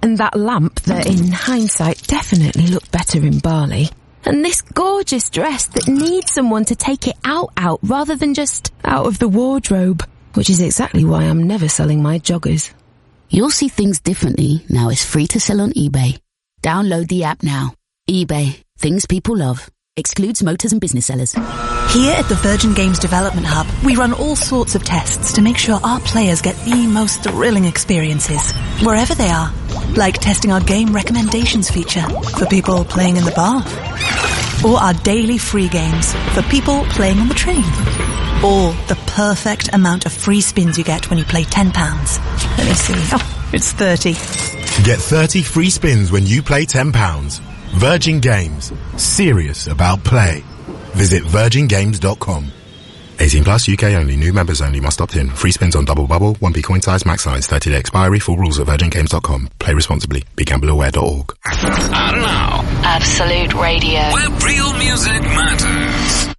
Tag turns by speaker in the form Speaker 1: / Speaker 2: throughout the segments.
Speaker 1: And that lamp that, in hindsight, definitely looked better in barley. And this gorgeous dress that needs someone to take it out rather than just out of the wardrobe. Which is exactly why I'm never selling my joggers.
Speaker 2: You'll see things differently now it's free to sell on eBay. Download the app now. eBay. Things people love. Excludes motors and business sellers.
Speaker 3: Here at the Virgin Games Development Hub, we run all sorts of tests to make sure our players get the most thrilling experiences, wherever they are. Like testing our game recommendations feature for people playing in the bath. Or our daily free games for people playing on the train. Or the perfect amount of free spins you get when you play £10. Let me see. Oh, it's 30.
Speaker 4: Get 30 free spins when you play £10. Virgin Games. Serious about play. Visit virgingames.com. 18 plus, UK only. New members only. Must opt in. Free spins on Double Bubble. 1p coin size, max size. 30-day expiry. Full rules at virgingames.com. Play responsibly. BeGambleAware.org.
Speaker 5: And now,
Speaker 6: Absolute Radio,
Speaker 5: where real music matters.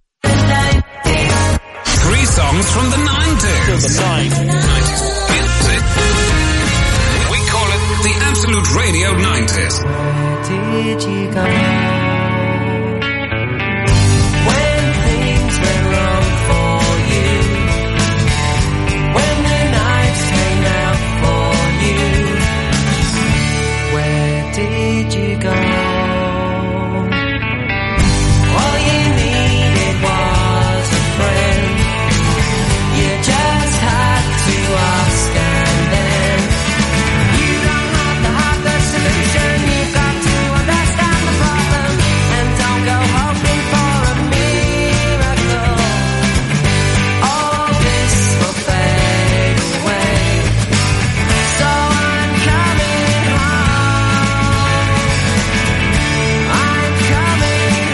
Speaker 5: 3 songs from the 90s. 90s music. We call it the Absolute Radio 90s.
Speaker 7: Where did you go? When things went wrong for you. When the nights came out for you. Where did you go? All you needed was a friend. You just had to ask and then. You don't have to have the solution. You've got to understand the problem and don't go hoping for a miracle. All this will fade away. So I'm coming home. I'm coming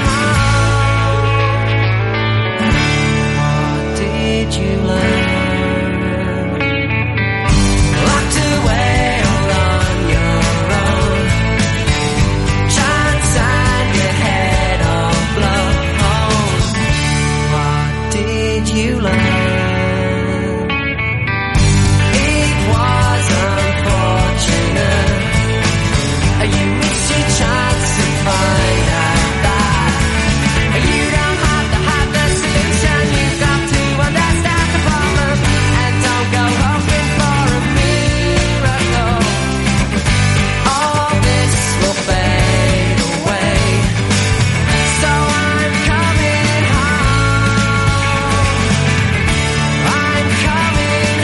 Speaker 7: home. What did you learn? Locked away all on your own. Chance and your head all blown. What did you learn? It was unfortunate. You missed your chance to find out that you don't have to have the solution. You've got to understand the problem and don't go hoping for a miracle. All this will fade away. So I'm coming home. I'm coming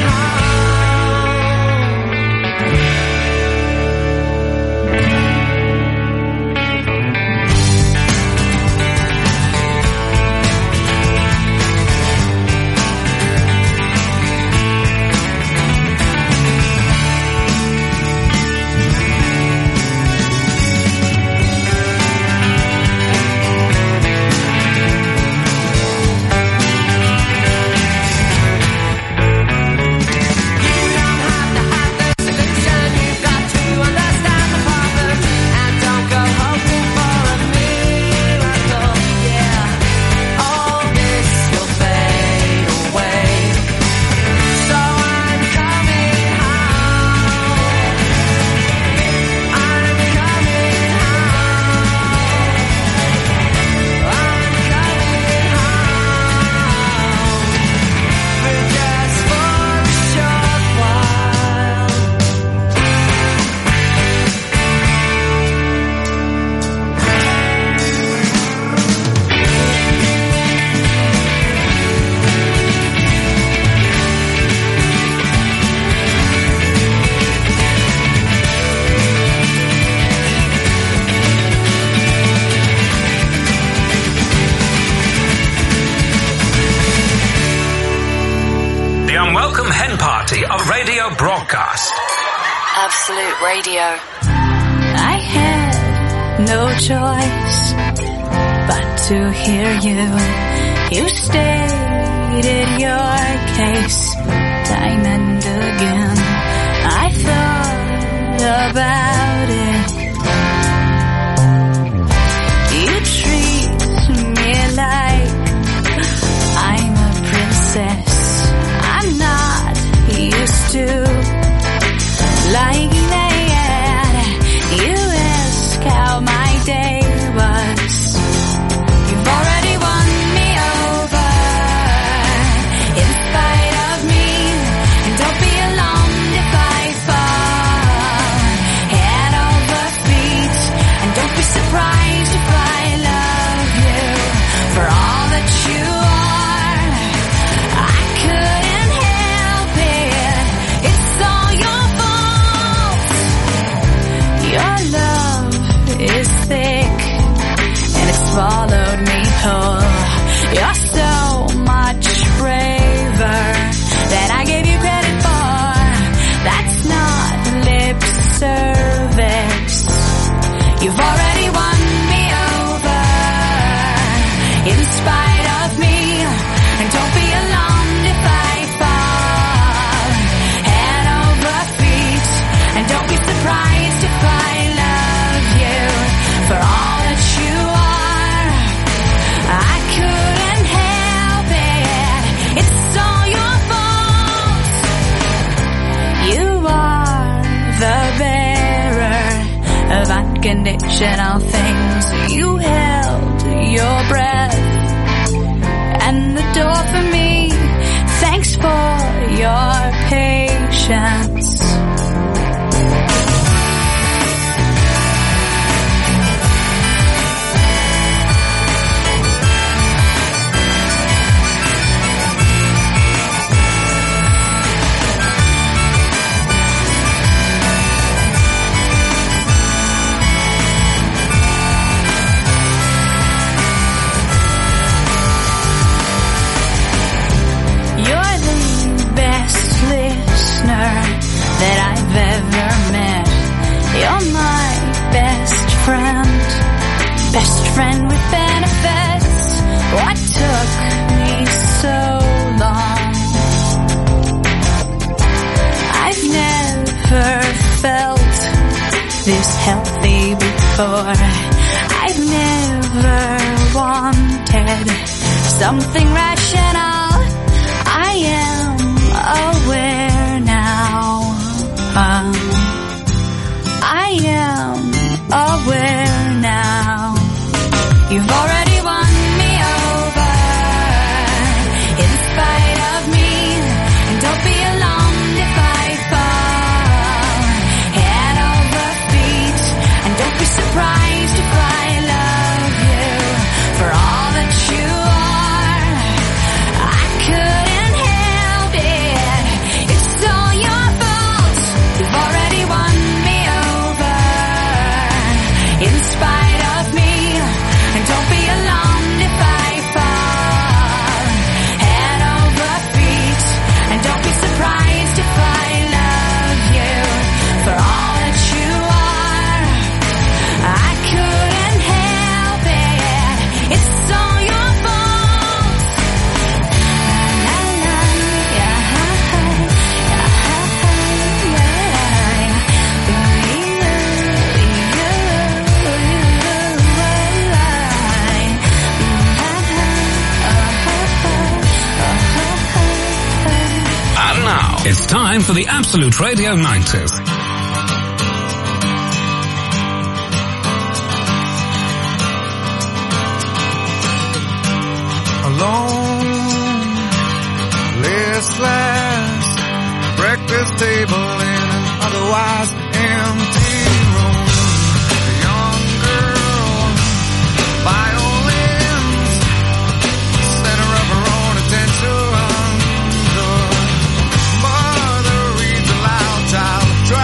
Speaker 5: The unwelcome hen party of radio broadcast.
Speaker 6: Absolute Radio.
Speaker 8: I had no choice but to hear you. You stated your case time and again. I thought about it. You treat me like I'm a princess. I'm not used to like that. swallowed me whole. You're so much braver than I gave you credit for. That's not lip service. You've already won me over in spite of me. And don't be alarmed if I fall head over feet. And don't be surprised if I love you for all that you are. I couldn't help it. It's all your fault. You are the bearer of unconditional things. You held your breath and the door for me. Thanks for your patience. That I've ever met. You're my best friend with benefits. What took me so long? I've never felt this healthy before. I've never wanted something rational. I am aware now. I am aware now. You've already won me over in spite of me. And don't be alarmed if I fall head over feet. And don't be surprised if I love you for all that you are. I couldn't help it. It's all your fault. You've already won me over in spite of me. And don't be alarmed if I fall head over feet. And don't be surprised if I love you for all that you are. I couldn't help it. It's all your fault. La, la, yeah,
Speaker 5: And now, it's time for the Absolute Radio 90s.
Speaker 9: Alone, listless, breakfast table in an otherwise empty room. A young girl, violins, center of her own attention. The mother reads aloud, child, try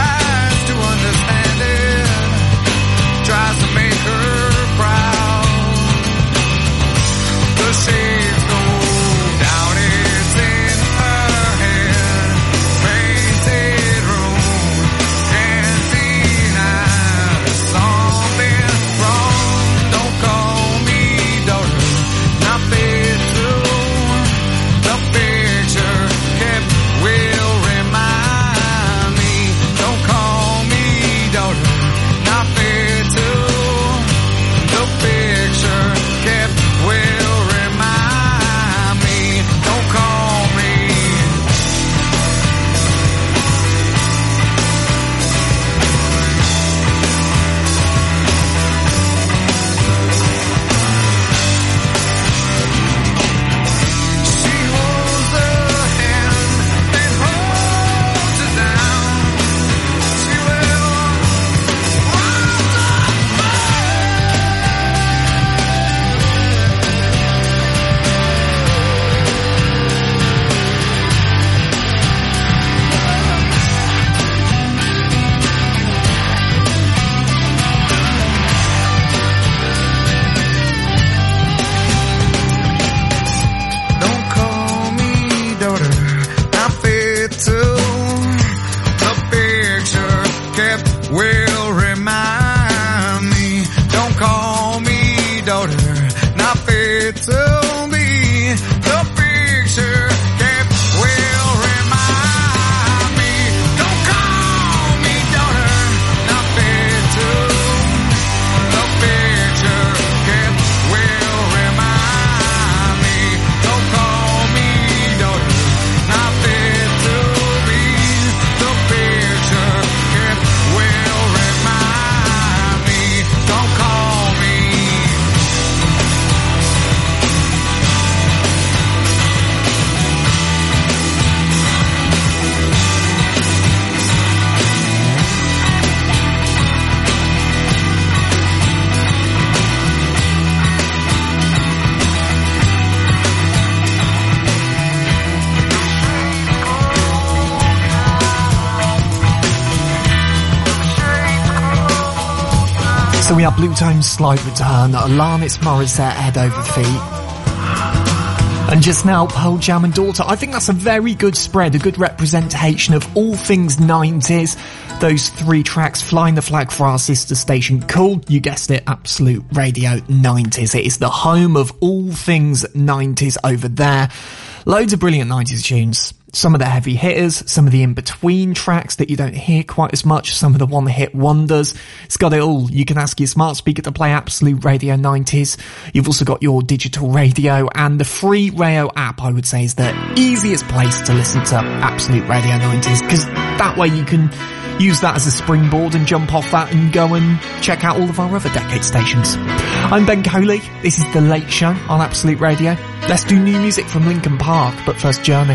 Speaker 10: So we have Blue Tone's Slight Return, Alanis Morissette, Head Over Feet. And just now, Pearl Jam and Daughter. I think that's a very good spread, a good representation of all things 90s. Those three tracks flying the flag for our sister station called, you guessed it, Absolute Radio 90s. It is the home of all things 90s over there. Loads of brilliant 90s tunes. Some of the heavy hitters, some of the in-between tracks that you don't hear quite as much, some of the one-hit wonders. It's got it all. You can ask your smart speaker to play Absolute Radio 90s. You've also got your digital radio, and the free Rayo app, I would say, is the easiest place to listen to Absolute Radio 90s, because that way you can use that as a springboard and jump off that and go and check out all of our other decade stations. I'm Ben Coley. This is The Late Show on Absolute Radio. Let's do new music from Linkin Park, but first Journey.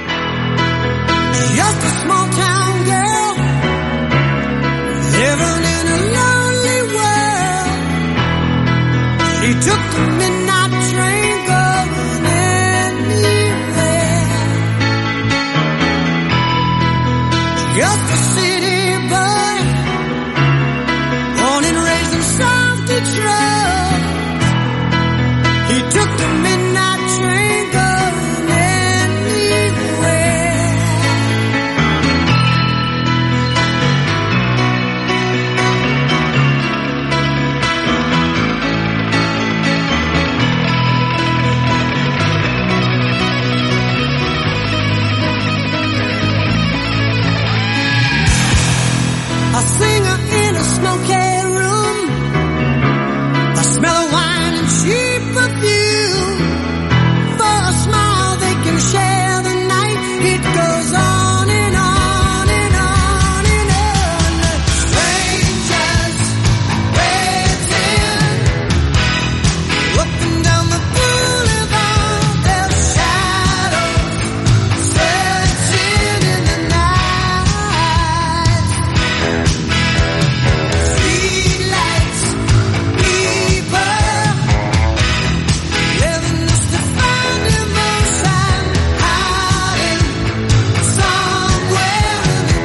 Speaker 11: Just a small town girl living in a lonely world. She took the midnight train going anywhere. Just a city boy, born and raised in South Detroit. He took the midnight train going anywhere. A singer in a smoky room, a smell of wine and cheap perfume. For a smile they can share the night. It goes on and on and on and on. Strangers waiting, looking down the boulevard. Their shadows searching in the night. Streetlights, people living just to find emotion, hiding somewhere in the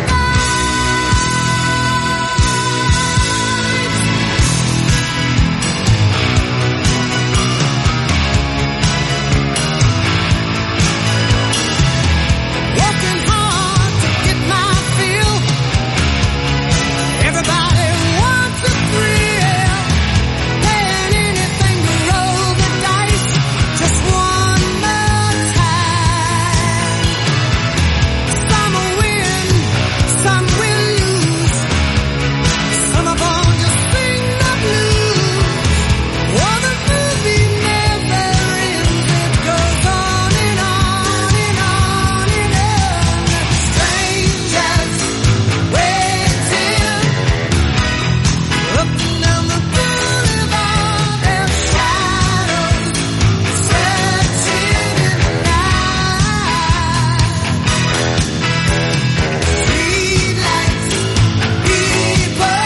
Speaker 11: working hard to get my fill. Everybody wants a thrill, paying anything to roll the dice just one more time. Some will win, some will lose. Some of them just sing the blues. Oh, the movie never ends. It goes on and on and on and on. Strangers waiting, looking down the boulevard. Their shadows searching in the night. Streetlights, people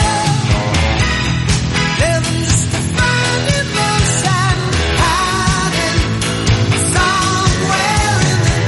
Speaker 11: living just to find emotion, hiding somewhere in the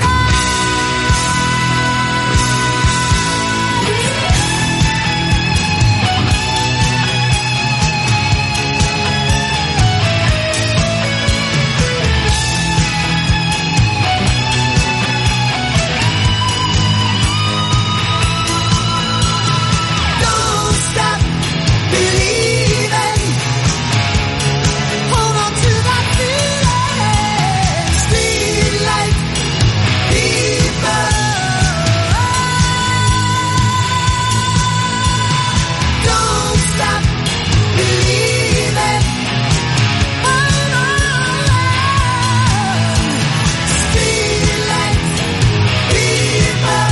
Speaker 11: Don't stop believing. Hold on to that feeling. Streetlight people. Don't stop believing. Hold on. Streetlight people.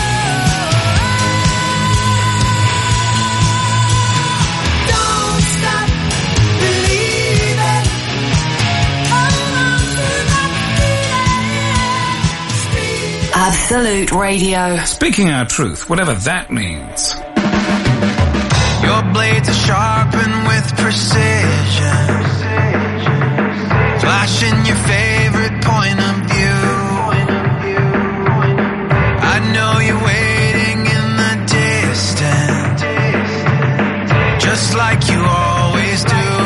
Speaker 11: Don't stop believing. Hold on to that feeling.
Speaker 6: Absolute Radio.
Speaker 5: Speaking our truth, whatever that means.
Speaker 9: Your blades are sharpened with precision, flashing your favorite point of view. I know you're waiting in the distance, just like you always do.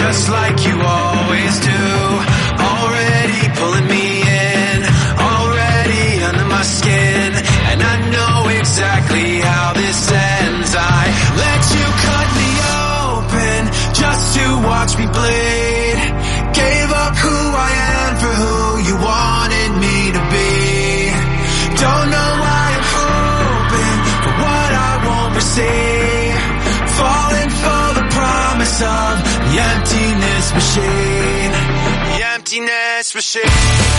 Speaker 9: just like you always do. Already pulling me in, already under my skin, and I know exactly how this ends. I let you cut me open just to watch me bleed. Gave up who I am for who you wanted me to be. Don't know why I'm hoping for what I won't receive. Falling for the promise of the emptiness machine. The emptiness machine.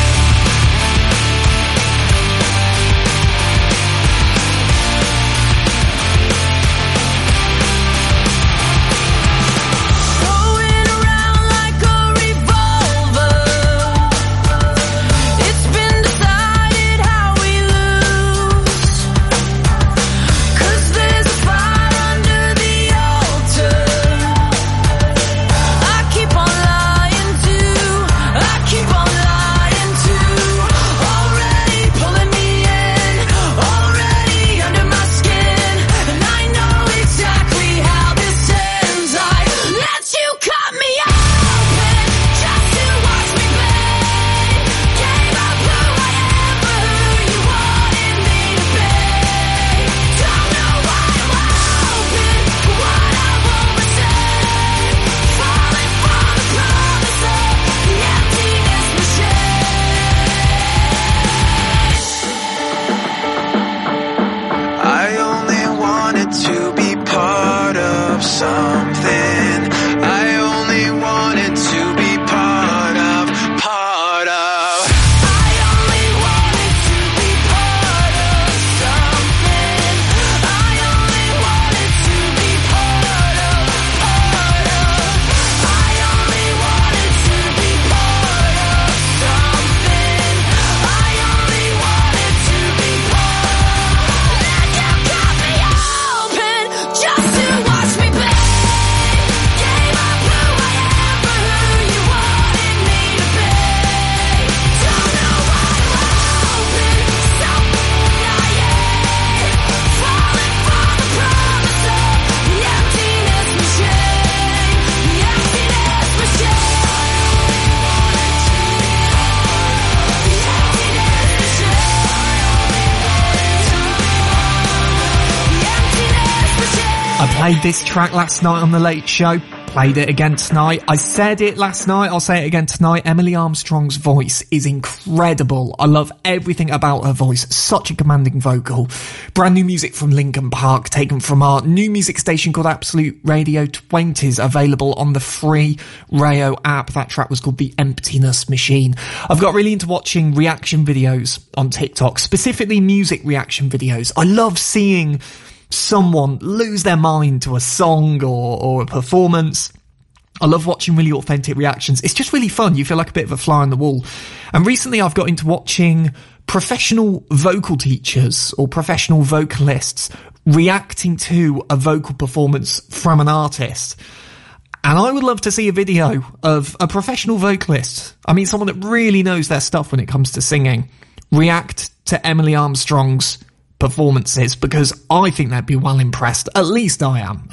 Speaker 10: Played this track last night on The Late Show, played it again tonight. I said it last night, I'll say it again tonight. Emily Armstrong's voice is incredible. I love everything about her voice, such a commanding vocal. Brand new music from Linkin Park, taken from our new music station called Absolute Radio 20s, available on the free Rayo app. That track was called The Emptiness Machine. I've got really into watching reaction videos on TikTok, specifically music reaction videos. I love seeing someone lose their mind to a song or a performance. I love watching really authentic reactions. It's just really fun. You feel like a bit of a fly on the wall. And recently I've got into watching professional vocal teachers or professional vocalists reacting to a vocal performance from an artist. And I would love to see a video of a professional vocalist, I mean someone that really knows their stuff when it comes to singing, react to Emily Armstrong's performances, because I think they'd be well impressed. At least I am.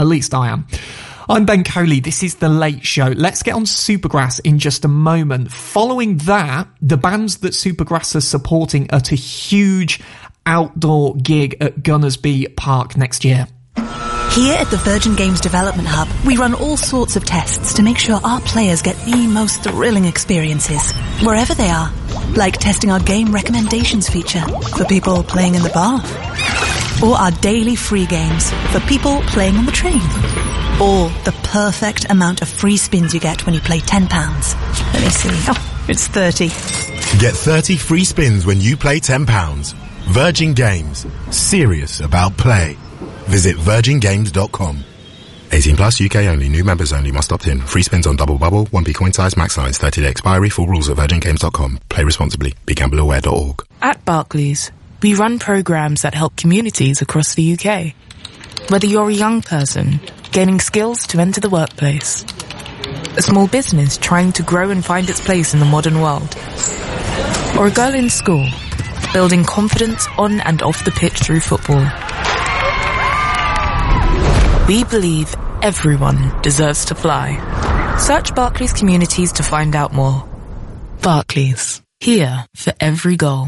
Speaker 10: I'm Ben Coley. This is The Late Show. Let's get on Supergrass in just a moment. Following that, the bands that Supergrass are supporting at a huge outdoor gig at Gunnersby Park next year.
Speaker 3: Here at the Virgin Games Development Hub, we run all sorts of tests to make sure our players get the most thrilling experiences, wherever they are. Like testing our game recommendations feature for people playing in the bar. Or our daily free games for people playing on the train. Or the perfect amount of free spins you get when you play £10. Let me see. Oh, it's 30.
Speaker 4: Get 30 free spins when you play £10. Virgin Games. Serious about play. Visit virgingames.com. 18 plus, UK only. New members only. Must opt in. Free spins on double bubble. 1p coin size. Max size. 30-day expiry. Full rules at virgingames.com. Play responsibly. BeGambleAware.org.
Speaker 12: At Barclays, we run programs that help communities across the UK. Whether you're a young person gaining skills to enter the workplace, a small business trying to grow and find its place in the modern world, or a girl in school building confidence on and off the pitch through football. We believe everyone deserves to fly. Search Barclays Communities to find out more. Barclays. Here for every goal.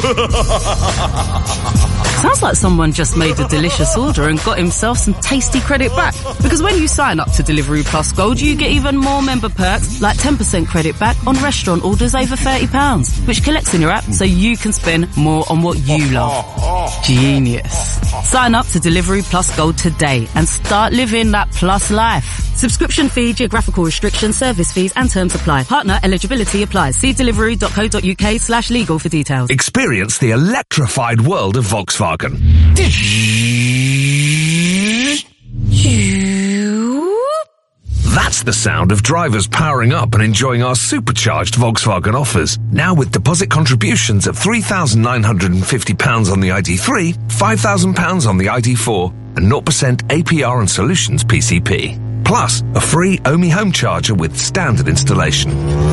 Speaker 13: Sounds like someone just made a delicious order and got himself some tasty credit back. Because when you sign up to Delivery Plus Gold, you get even more member perks, like 10% credit back on restaurant orders over £30, which collects in your app so you can spend more on what you love. Genius. Sign up to Delivery Plus Gold today and start living that plus life. Subscription fee, geographical restrictions, service fees and terms apply. Partner eligibility applies. See delivery.co.uk/legal for details.
Speaker 14: Experience the electrified world of Volkswagen. That's the sound of drivers powering up and enjoying our supercharged Volkswagen offers. Now with deposit contributions of £3,950 on the ID3, £5,000 on the ID4, and 0% APR and solutions PCP. Plus, a free Omi home charger with standard installation.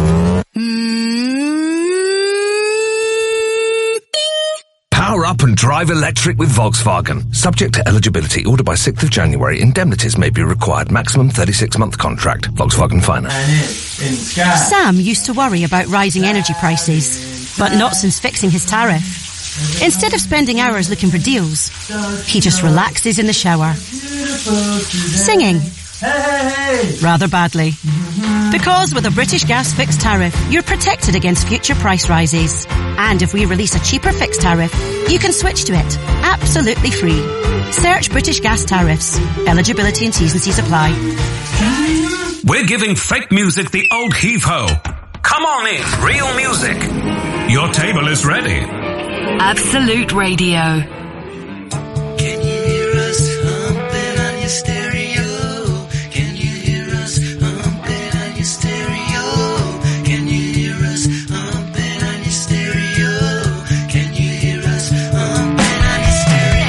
Speaker 14: Power up and drive electric with Volkswagen. Subject to eligibility. Order by 6th of January. Indemnities may be required. Maximum 36-month contract. Volkswagen Finance.
Speaker 15: Sam used to worry about rising energy prices, but not since fixing his tariff. Instead of spending hours looking for deals, he just relaxes in the shower, singing. Rather badly. Because with a British Gas fixed tariff, you're protected against future price rises. And if we release a cheaper fixed tariff, you can switch to it, absolutely free. Search British Gas tariffs. Eligibility and T's and C's apply.
Speaker 5: We're giving fake music the old heave-ho. Come on in, real music. Your table is ready.
Speaker 6: Absolute Radio.
Speaker 9: Can you hear us humping on your stereo? Can you hear us humping on your stereo? Can you hear us humping on your stereo? Can you hear us humping on your stereo?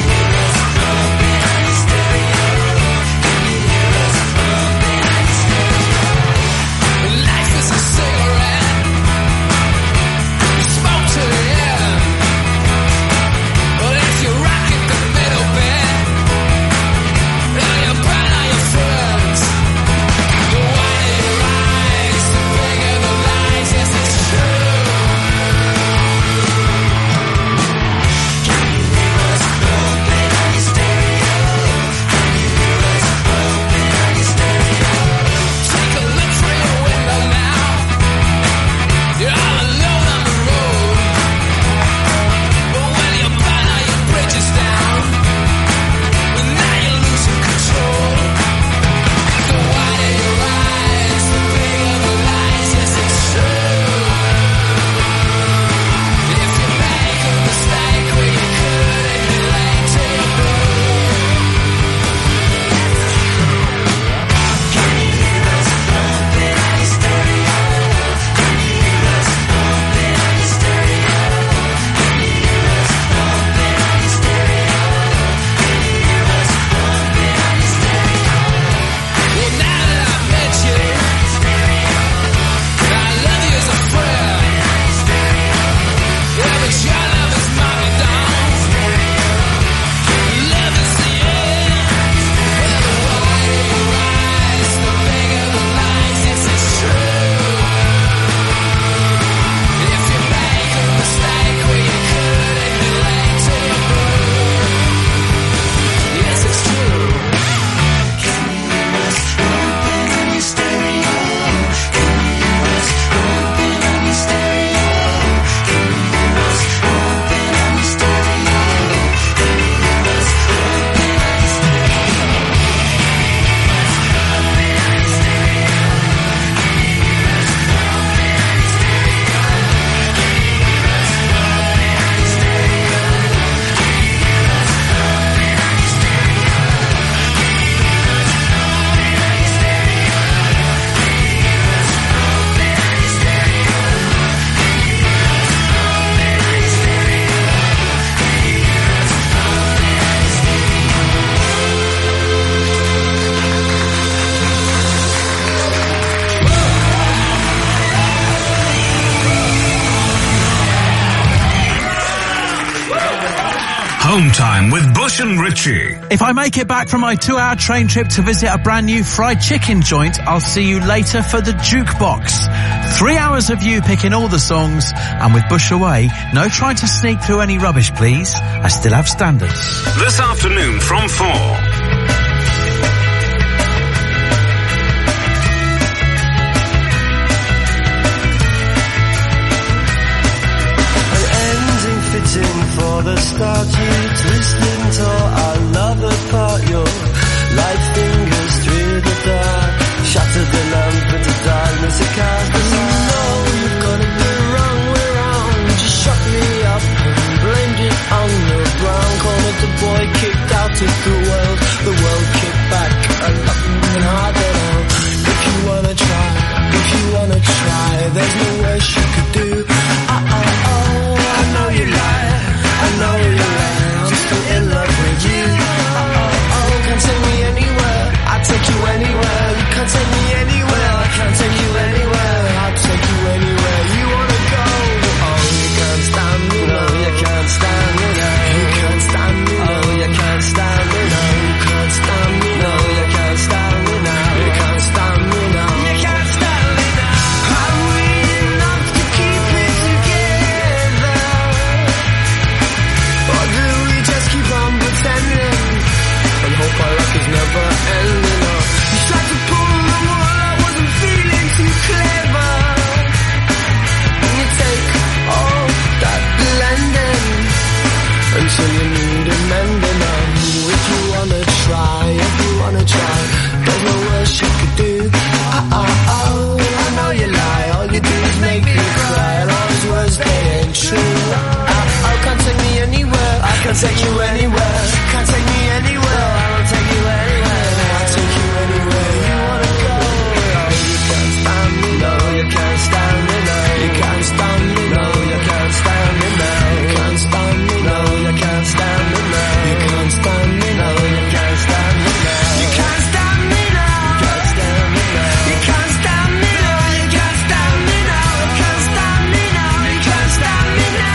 Speaker 9: Can you hear us humping on your stereo?
Speaker 5: Home Time with Bush and Richie.
Speaker 16: If I make it back from my 2-hour train trip to visit a brand new fried chicken joint, I'll see you later for the jukebox. 3 hours of you picking all the songs, and with Bush away, no trying to sneak through any rubbish, please. I still have standards.
Speaker 5: This afternoon from 4.
Speaker 7: Fitting for the start, you twisting tore our love apart. Your light fingers through the dark, shattered the lamp into darkness. It cast us all. No, you've got it the wrong way round. Just shut me up and blamed it on the brown. Cornered the boy, kicked out of the world kicked back and harder now. If you wanna try, there's no worse you could do. I know you lie, I'm still in love with you. Can't take me anywhere, I'll take you anywhere. You can't take me anywhere, I can't take you anywhere. I'll take you anywhere you wanna go. Oh, you can't stand me, no, you can't stand me, no. You can't stand me, no, you can't stand me, no. You can't stand me, no, you can't stand me, no. You can't stand me, no. You can't stand me, no. Are we enough to keep it together? Or do we just keep on pretending and hope our luck is never ending? Or you tried to pull the wool, I wasn't feeling too clever. And you take all that blending until you need a mending. If you wanna try, there's no worse you could do. I know you lie, all you do is make me cry. And all those words, they ain't true. Can't take me anywhere, I can't take you anywhere. Can't take me anywhere, I won't take you anywhere. I'll take you anywhere you wanna go. You can't stand me, no, you can't stand me, no. You can't stand me, no, you can't stand me, no. You can't stand me, no, you can't stand me, no. You can't stand me, no, you can't stand me, no. You can't stand me, no. You can't stand me, no. You can't stand me, no. You can't stand me, no. You can't stand me, no. You can't stand me, no.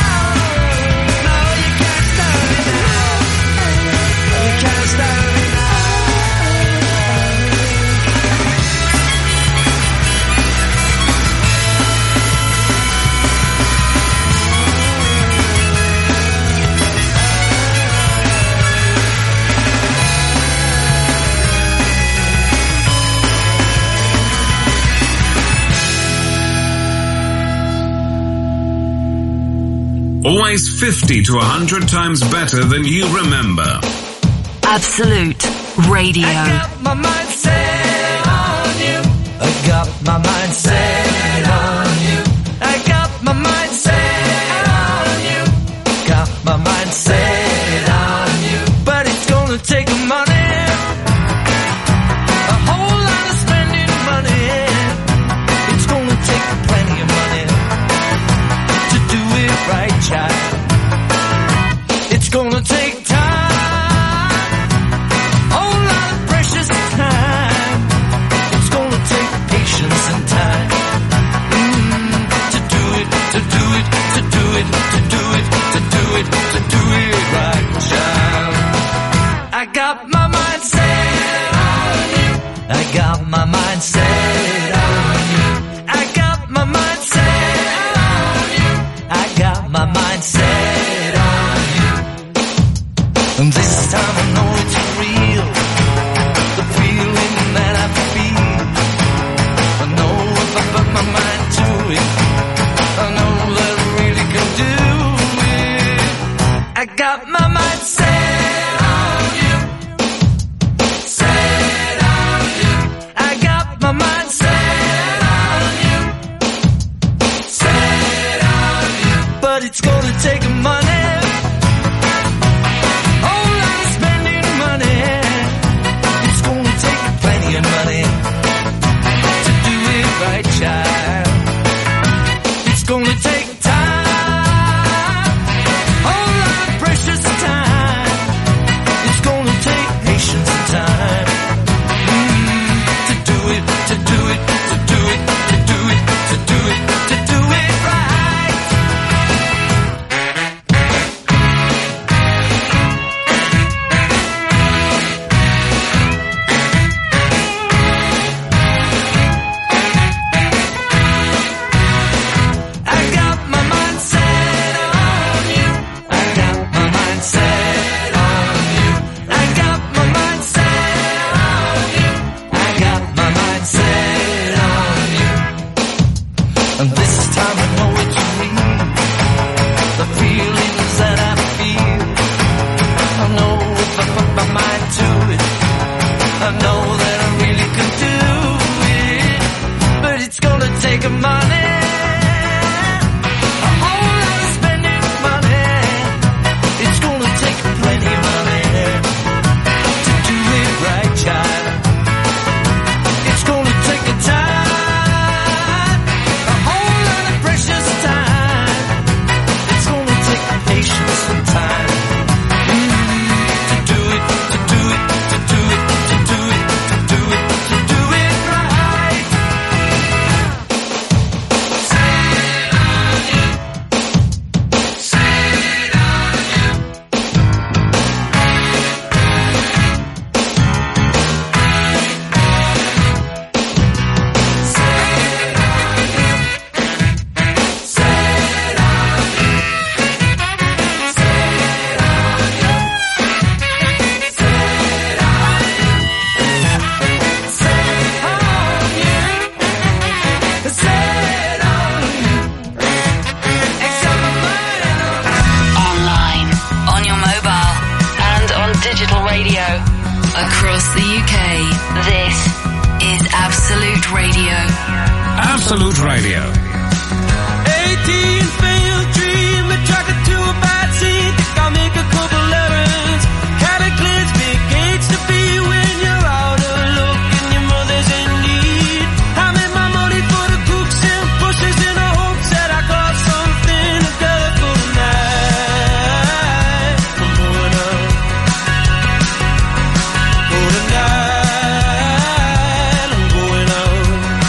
Speaker 5: Always 50 to 100 times better than you remember.
Speaker 6: Absolute Radio.
Speaker 7: I got my mind set on you. I got my mind set on you. I got my mind set on you. Got my mind set on you. But it's gonna take money. A whole lot of spending money. It's gonna take plenty of money to do it right, child. It's gonna take time, whole lot of precious time. It's gonna take patience and time to do it, to do it, to do it, to do it, to do it, to do it right, child. I got my mind set on you. I got my mind set on you. I got my mind set on you. I got my mind set on you. And this time I know it's real, the feeling that I feel. I know if I put my mind to it, I know that I really can do it. I got my mind set on you, set on you. I got my mind set on you, set on you. But it's gonna take money. It's gonna take time, whole lot of precious time. It's gonna take patience and time to do it, to do it, to do it, to do it, to do it, to do it right.
Speaker 6: across the UK. This is Absolute Radio.
Speaker 5: Absolute Radio.
Speaker 11: 18 failed dream, attracted to a bad scene. Think I'll make a couple errands. Cataclysmic gates to be when you're out of luck and your mother's in need. I made my money for the cooks and pushers in the hopes that I got something together for tonight. I'm going out. For tonight, I'm going out.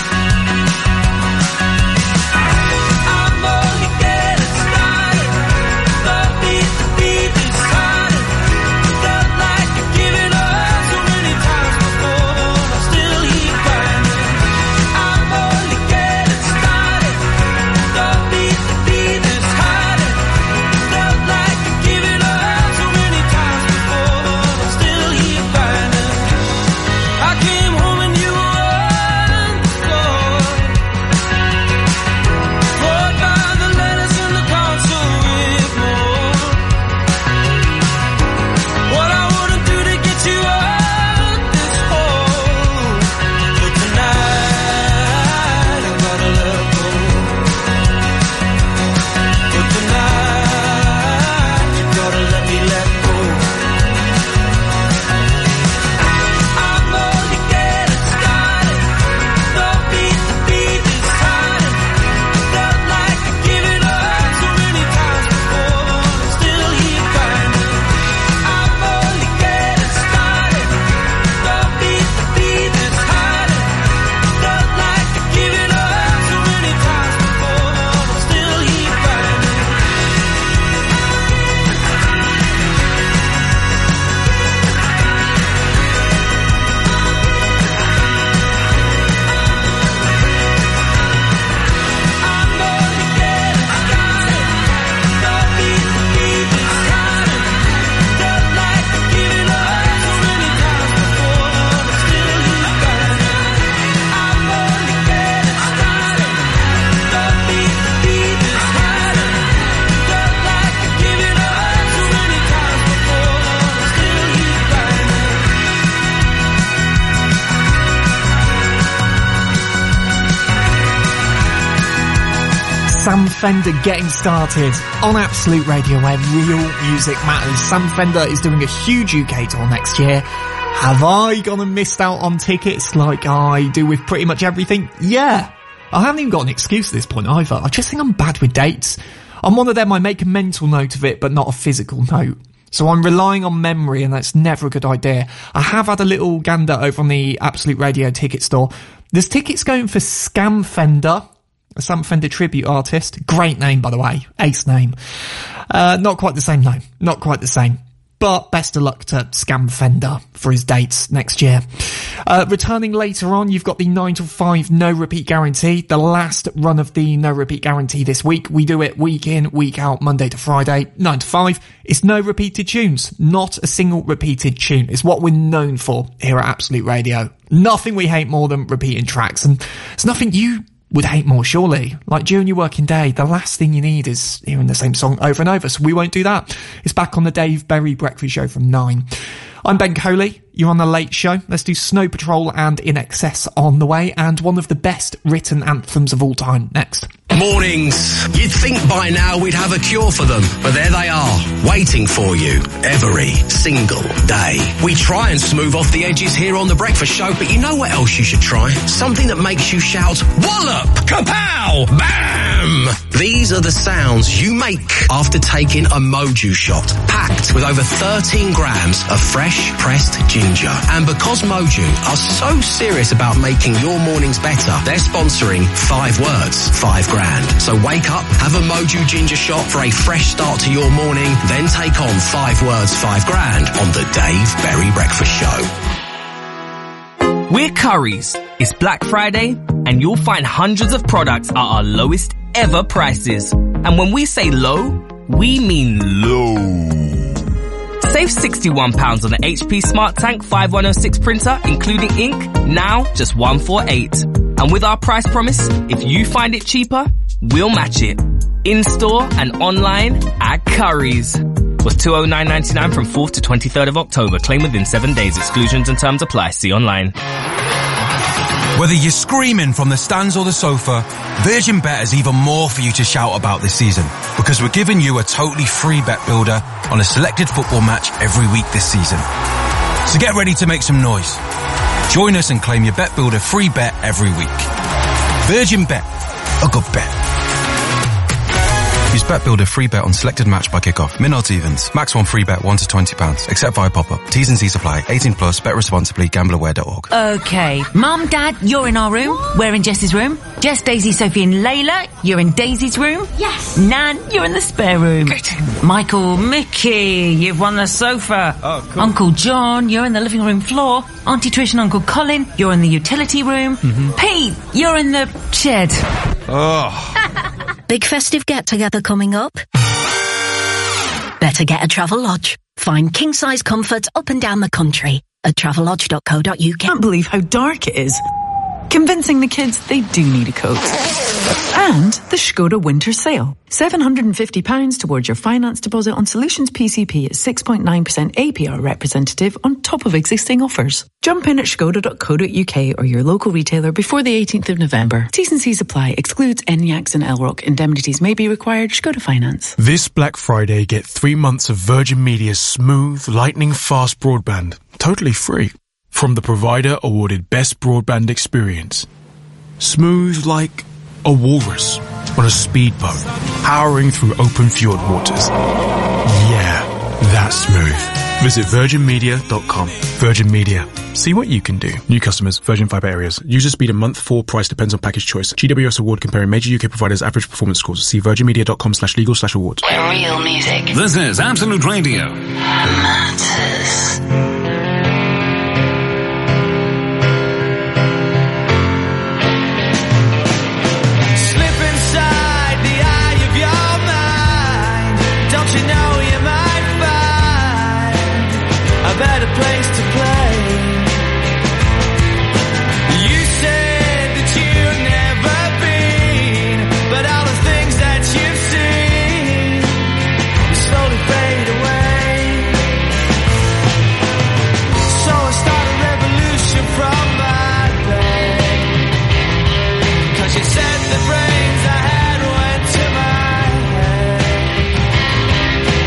Speaker 11: I'm only getting started. The beat is harder. Felt like I've given up so many times before, but I'm still here grinding. I'm only getting started. The beat is harder. Felt like I've given up so many times before, but I'm still here grinding. I came home and you were on the floor. Bored by the letters in the console with more. What I wouldn't do to get you out this hole. But tonight I gotta let go. But tonight you gotta let me let go. I'm only getting started. The beat is harder. Felt like I've given up so many times before, but I'm still here grinding. I'm only getting started. The beat is harder. Felt like I've given up so many times before, but I'm still here grinding. I'm only getting started. The beat is harder. Felt like I've given up so many times before, but I'm still here grinding. I'm only getting started. The beat is harder. Felt like I've given up so many times before, but I'm still here grinding.
Speaker 10: Sam Fender getting started on Absolute Radio where real music matters. Sam Fender is doing a huge UK tour next year. Have I gone and missed out on tickets like I do with pretty much everything? Yeah. I haven't even got an excuse at this point either. I just think I'm bad with dates. I'm one of them, I make a mental note of it but not a physical note. So I'm relying on memory and that's never a good idea. I have had a little gander over on the Absolute Radio ticket store. There's tickets going for Scam Fender, a Sam Fender tribute artist. Great name, by the way. Ace name. Not quite the same though. Not quite the same. But best of luck to Scam Fender for his dates next year. Returning later on, you've got the 9 till 5 no repeat guarantee. The last run of the no repeat guarantee this week. We do it week in, week out, Monday to Friday, 9 to 5. It's no repeated tunes. Not a single repeated tune. It's what we're known for here at Absolute Radio. Nothing we hate more than repeating tracks. And it's nothing you would hate more, surely. Like during your working day, the last thing you need is hearing the same song over and over, so we won't do that. It's back on the Dave Berry Breakfast Show from 9. I'm Ben Coley, you're on The Late Show. Let's do Snow Patrol and In Excess on the way, and one of the best written anthems of all time next.
Speaker 17: Mornings. You'd think by now we'd have a cure for them, but there they are, waiting for you every single day. We try and smooth off the edges here on The Breakfast Show, but you know what else you should try? Something that makes you shout, wallop, kapow, bam! These are the sounds you make after taking a Moju shot, packed with over 13 grams of fresh pressed ginger. And because Moju are so serious about making your mornings better, they're sponsoring 5 words, 5 grand. So wake up, have a Moju ginger shot for a fresh start to your morning, then take on 5 words, 5 grand on the Dave Berry Breakfast Show.
Speaker 18: We're Currys. It's Black Friday and you'll find hundreds of products at our lowest ever prices. And when we say low, we mean low. Save £61 on the HP Smart Tank 5106 printer, including ink, now just $148. And with our price promise, if you find it cheaper, we'll match it. In-store and online at Currys. Was $209.99 from 4th to 23rd of October. Claim within 7 days. Exclusions and terms apply. See online.
Speaker 19: Whether you're screaming from the stands or the sofa, Virgin Bet has even more for you to shout about this season, because we're giving you a totally free bet builder on a selected football match every week this season. So get ready to make some noise. Join us and claim your Bet Builder free bet every week. Virgin Bet, a good bet. Use Bet Builder free bet on selected match by kickoff. Min odds evens. Max 1 free bet £1 to £20. Except via pop-up. T's and C's apply. 18 plus. Bet responsibly. Gambleaware.org.
Speaker 20: Okay. Mum, Dad, you're in our room. We're in Jess's room. Jess, Daisy, Sophie and Layla, you're in Daisy's room.
Speaker 21: Yes.
Speaker 20: Nan, you're in the spare room. Michael, Mickey, you've won the sofa.
Speaker 19: Oh, cool.
Speaker 20: Uncle John, you're in the living room floor. Auntie Trish and Uncle Colin, you're in the utility room. Pete, you're in the shed.
Speaker 19: Oh.
Speaker 15: Big festive get-together coming up? Better get a Travelodge. Find king-size comfort up and down the country at travelodge.co.uk.
Speaker 22: Can't believe how dark it is. Convincing the kids they do need a coat. And the Skoda winter sale. £750 towards your finance deposit on Solutions PCP at 6.9% APR representative on top of existing offers. Jump in at skoda.co.uk or your local retailer before the 18th of November. T's and C's apply. Excludes Enyaqs and Elrock. Indemnities may be required. Skoda Finance.
Speaker 23: This Black Friday, get 3 months of Virgin Media's smooth, lightning-fast broadband. Totally free. From the provider awarded Best Broadband Experience. Smooth like a walrus on a speedboat, powering through open fjord waters. Yeah, that's smooth. Visit virginmedia.com. Virgin Media. See what you can do. New customers, Virgin Fibre areas. User speed a month, 4 price depends on package choice. GWS award comparing major UK providers' average performance scores. See virginmedia.com/legal/awards.
Speaker 6: Where real music
Speaker 5: This is Absolute Radio.
Speaker 6: matters.
Speaker 9: You know you might find a better place to play. You said that you've never been, but all the things that you've seen will slowly fade away. So I start a revolution from my bed, 'cause you said the brains I had went to my head.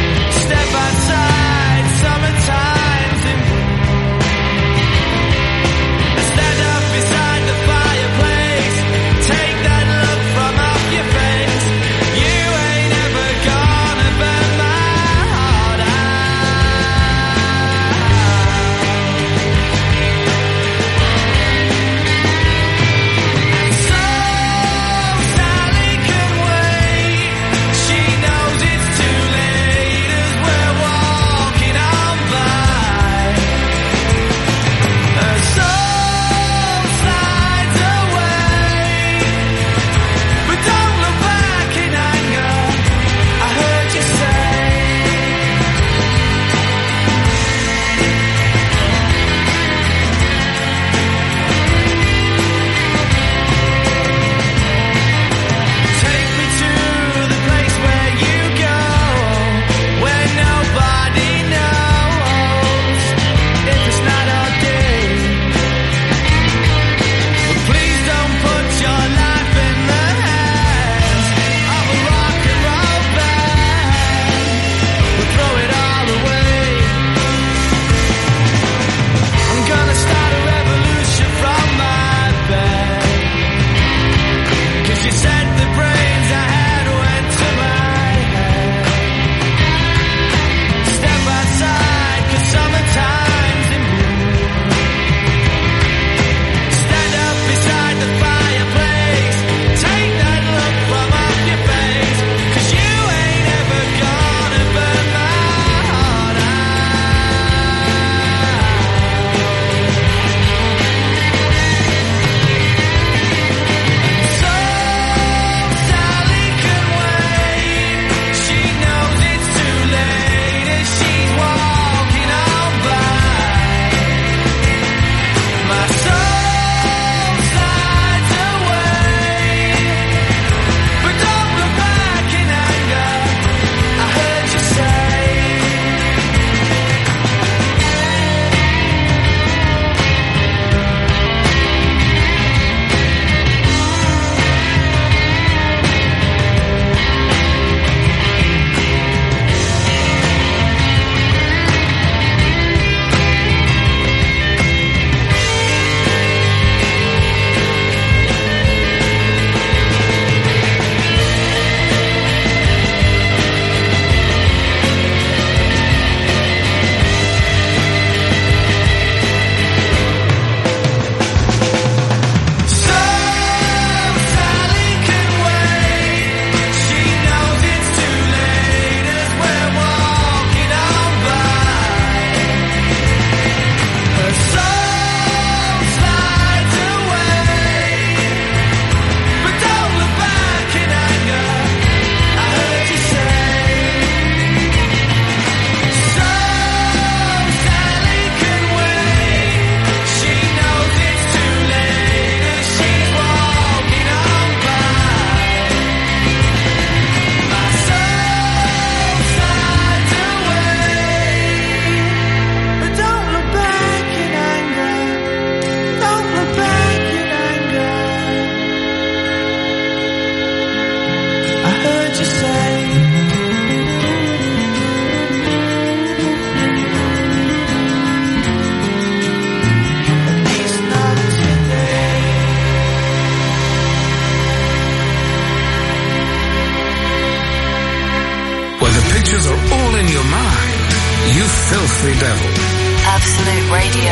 Speaker 5: pictures are all in your mind. You filthy devil.
Speaker 6: Absolute Radio.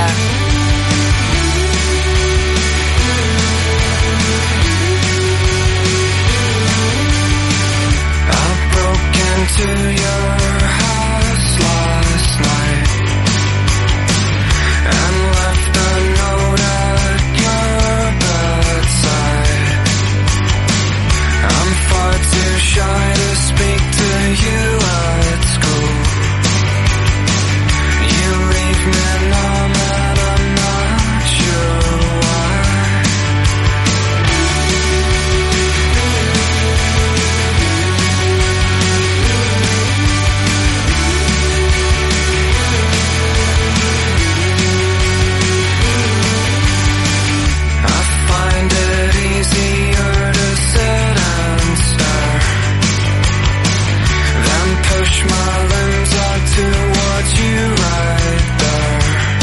Speaker 9: I broke into your house last night and left a note at your bedside. I'm far too shy to speak to you at school. You leave me numb and I'm not sure why. I find it easier to sit and stare than push my limbs out towards you right there.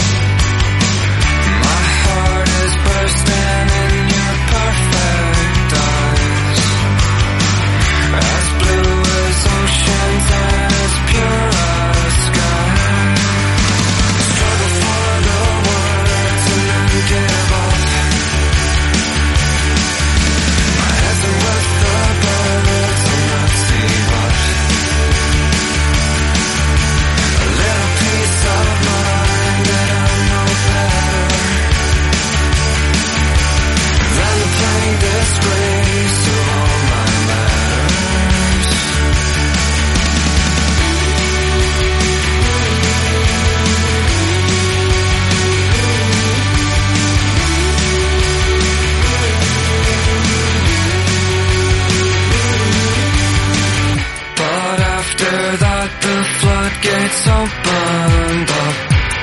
Speaker 9: My heart is bursting in your perfect eyes, as blue as oceans and as pure as sky. Struggle for the words and then give up. My head's in with the birds and not see what. A little peace of mind that I know better than the plain disgrace of all my letters. But after that the floodgates opened up,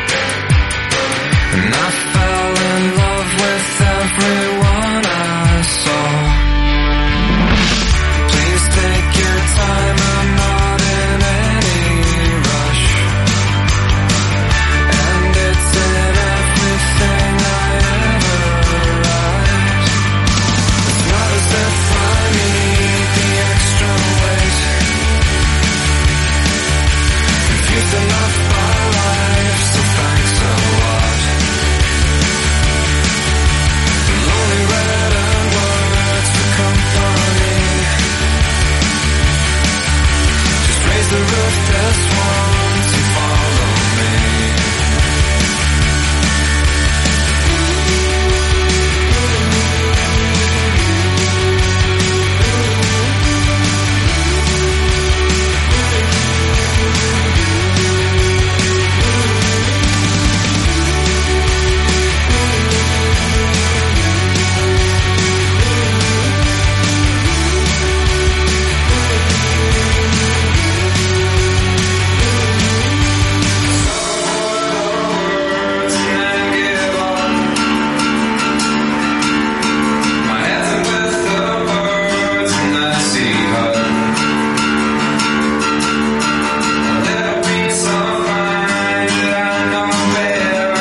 Speaker 9: and I fell in love with everyone I saw. Please take your time, I'm not in any rush, and it's in everything I ever write. It's not as if I need the extra weight, confused enough by life, so thanks a lot. Lonely red and words for company. Just raise the roof just once and follow me. My head's in with the birds and I see her. A little piece of mind that I know better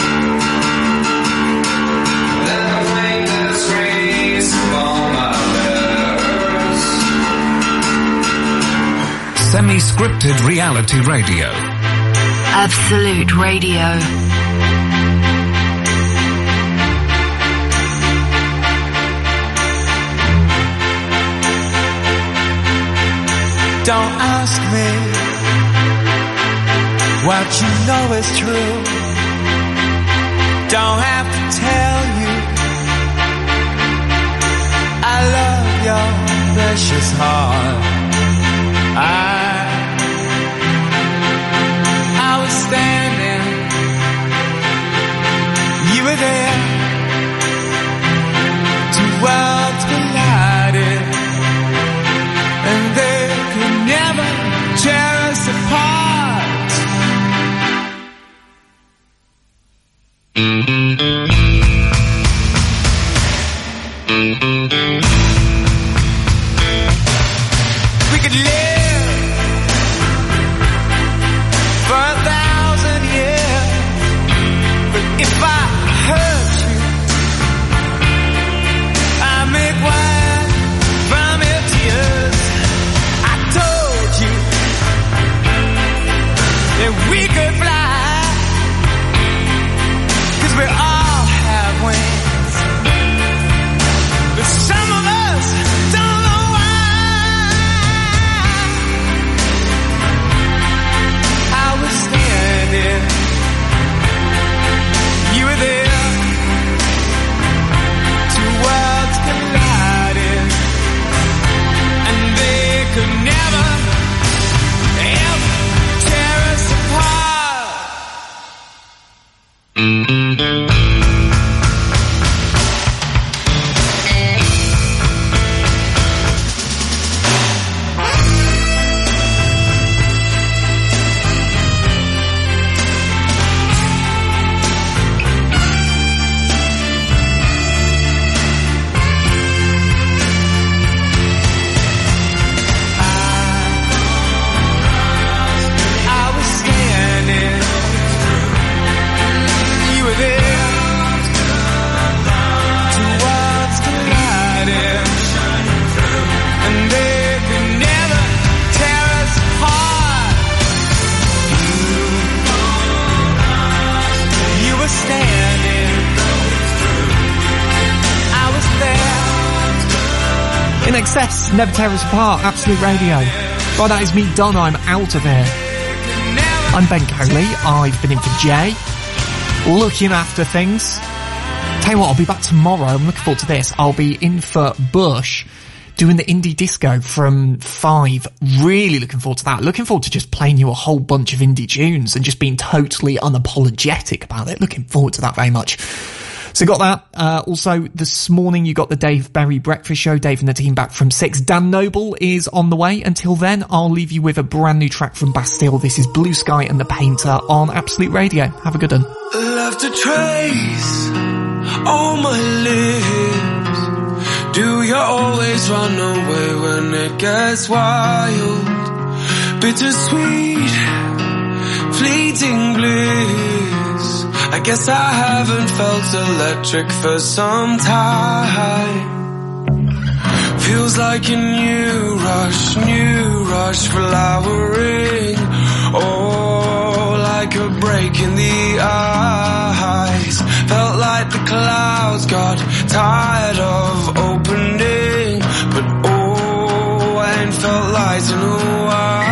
Speaker 9: than the plain disgrace of all my letters.
Speaker 5: Semi-scripted reality radio.
Speaker 6: Absolute Radio.
Speaker 7: Don't ask me what you know is true. Don't have to tell you I love your precious heart. I was standing, you were there. Two worlds collided, and they could never tear us apart. We could live for 1,000 years, but if I hurt you, I make wine from your tears. I told you
Speaker 9: that we could fly, 'cause we all have wings, but some of us don't know why. I was standing, you were there, two worlds colliding, and they could never, ever tear us apart. I was standing, you were there, two worlds colliding, and they could never tear us apart. You were standing, I was there.
Speaker 10: In Excess, Never Tear Us Apart, Absolute Radio. Well, that is me done, I'm out of here. I'm Ben Coley, I've been in for Jay, looking after things. Tell you what, I'll be back tomorrow, I'm looking forward to this. I'll be in for Bush, doing the indie disco from 5. Really looking forward to that. Looking forward to just playing you a whole bunch of indie tunes and just being totally unapologetic about it. Looking forward to that very much. So got that. Also, this morning you got the Dave Berry Breakfast Show. Dave and the team back from 6. Dan Noble is on the way. Until then, I'll leave you with a brand new track from Bastille. This is Blue Sky and the Painter on Absolute Radio. Have a good one.
Speaker 9: Left a trace on my lips. Do you always run away when it gets wild? Bittersweet, fleeting bliss. I guess I haven't felt electric for some time. Feels like a new rush flowering. Oh, like a break in the eyes. Felt like the clouds got tired of opening, but oh, I ain't felt light in a while.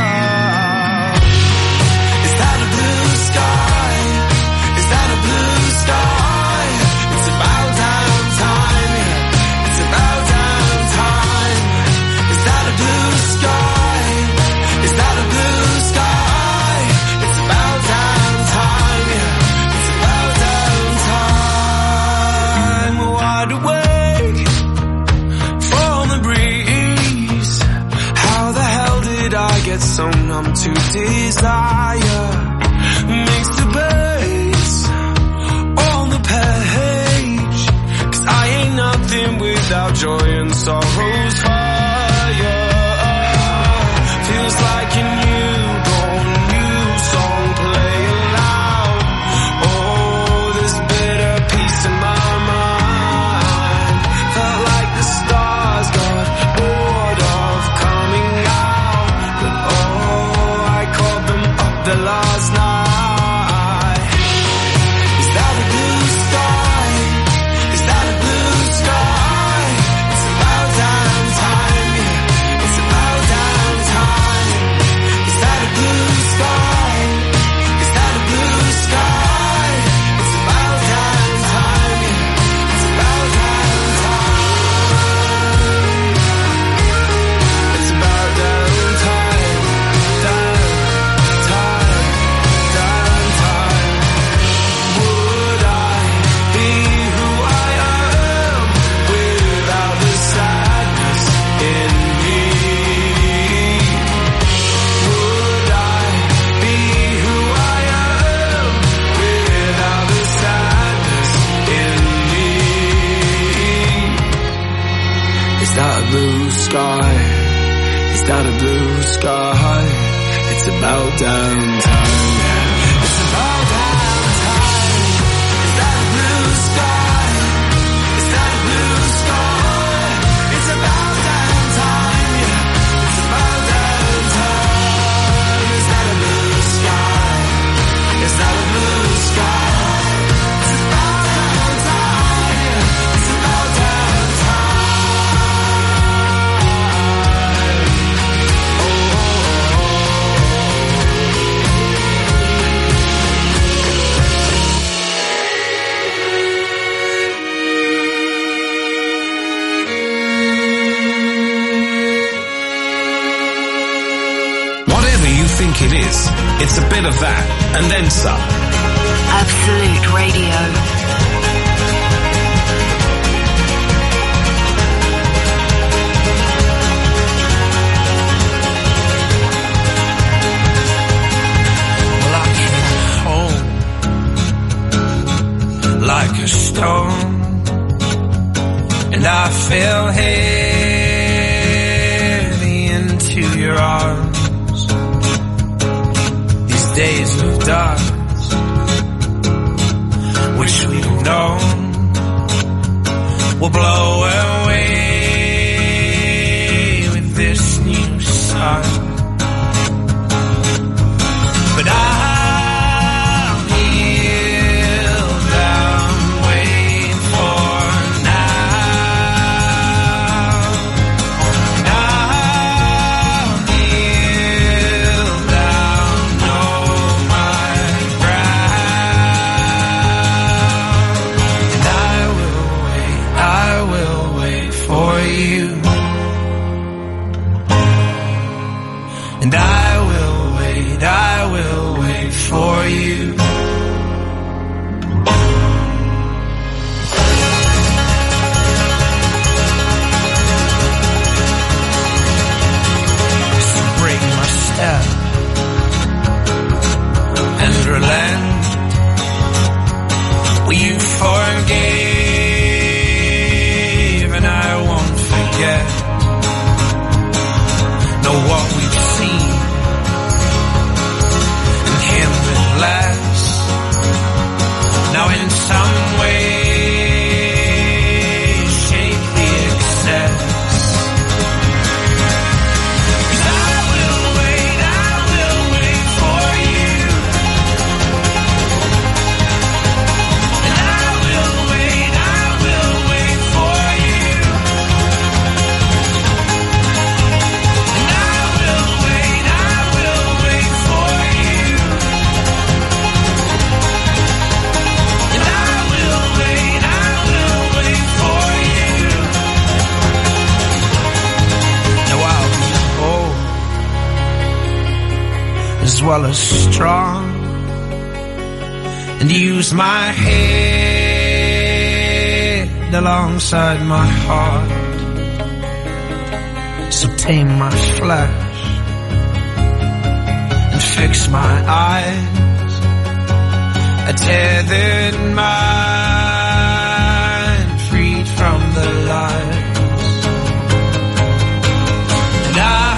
Speaker 9: Is that a blue sky? Is that a blue sky? It's about damn time. It's about damn time. Is that a blue sky? Is that a blue sky? It's about damn time. It's about damn time. Wide awake from the breeze. How the hell did I get so numb to desire? Mixed the bass on the page. 'Cause I ain't nothing without joy and sorrow's fire. Feels like a newborn new song playing loud. Oh, this bitter peace in my mind. Felt like the stars got bored of coming out, but oh, I caught them up there last night. Is that a blue sky? Is that a blue sky? It's about damn time. It's about damn time. Is that a blue sky? Is that a blue sky? It's about damn time. It's about damn time. It's about damn time. Damn time. Damn time. Would I be who I am without the sadness in me? Would I be who I am without the sadness in me? Is that a blue sky? Is that a blue sky? It's about damn time. It's about damn time. Is that a blue sky? Is that a blue sky? It's about damn time. It's about damn time. Is that a blue sky?
Speaker 5: It's a bit of that, and then some.
Speaker 6: Absolute Radio.
Speaker 9: Like a stone, and I fell heavy into your arms. These days of dust, which we've known, will blow away with this new sun. But for you. So break my step and relent. Well, you forgave and I won't forget. Know what we've seen. Now in some way shape the excess. 'Cause I will wait for you. And I will wait for you. And I will wait for you. As well as strong, and use my head alongside my heart. So tame my flesh and fix my eyes. A tethered mind freed from the lies. And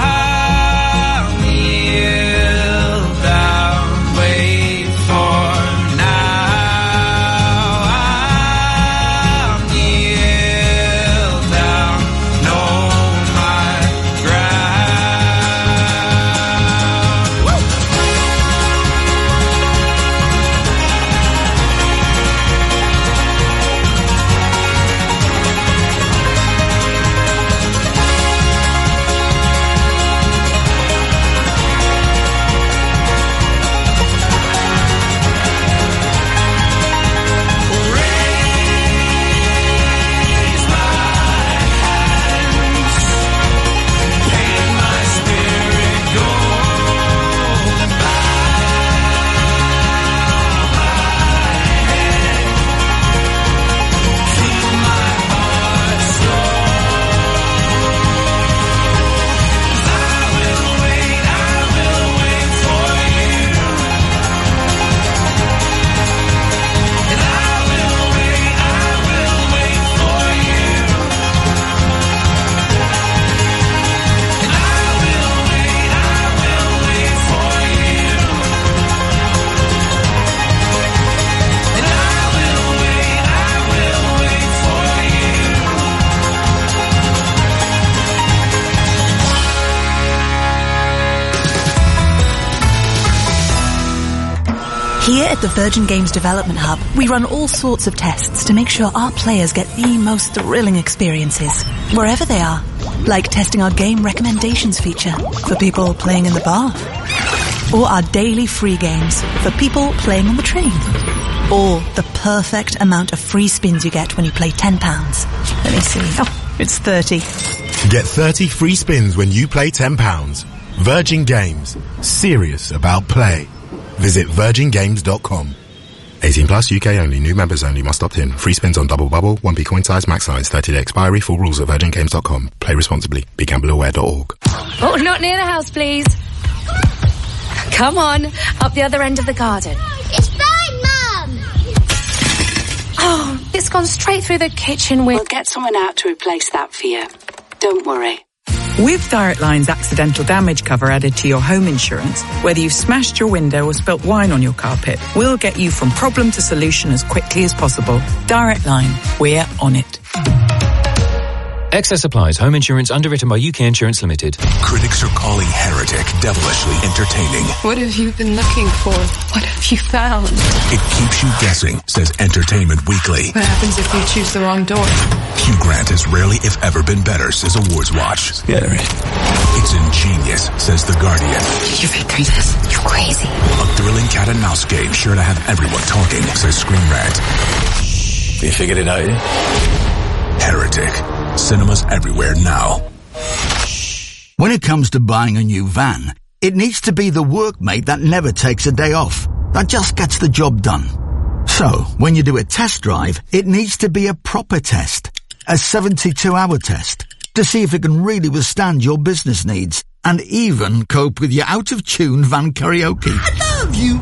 Speaker 3: Here at the Virgin Games Development Hub, we run all sorts of tests to make sure our players get the most thrilling experiences, wherever they are. Like testing our game recommendations feature for people playing in the bar. Or our daily free games for people playing on the train. Or the perfect amount of free spins you get when you play £10. Let me see. Oh, it's 30.
Speaker 4: Get 30 free spins when you play £10. Virgin Games. Serious about play. Visit virgingames.com. 18 plus, UK only. New members only. Must opt in. Free spins on Double Bubble. 1p coin size, max size. 30-day expiry. Full rules at virgingames.com. Play responsibly. BeGambleAware.org.
Speaker 1: Oh, not near the house, please. Come on, up the other end of the garden.
Speaker 11: It's fine, Mum!
Speaker 1: Oh, it's gone straight through the kitchen
Speaker 2: We'll get someone out to replace that for you. Don't worry.
Speaker 22: With Direct Line's accidental damage cover added to your home insurance, whether you've smashed your window or spilt wine on your carpet, we'll get you from problem to solution as quickly as possible. Direct Line, we're on it.
Speaker 21: Excess applies. Home insurance underwritten by UK Insurance Limited.
Speaker 24: Critics are calling Heretic devilishly entertaining.
Speaker 25: What have you been looking for? What have you found?
Speaker 24: It keeps you guessing, says Entertainment Weekly.
Speaker 25: What happens if you choose the wrong door?
Speaker 24: Hugh Grant has rarely, if ever, been better, says Awards Watch.
Speaker 25: Scary.
Speaker 24: It's ingenious, says The Guardian.
Speaker 1: Did you figure this? You're crazy.
Speaker 24: A thrilling cat and mouse game sure to have everyone talking, says Screen Rant.
Speaker 25: You figured it out yet?
Speaker 24: Heretic. Cinemas everywhere now.
Speaker 26: When it comes to buying a new van, it needs to be the workmate that never takes a day off, that just gets the job done. So, when you do a test drive, it needs to be a proper test, a 72-hour test, to see if it can really withstand your business needs, and even cope with your out-of-tune van karaoke.
Speaker 11: I love you.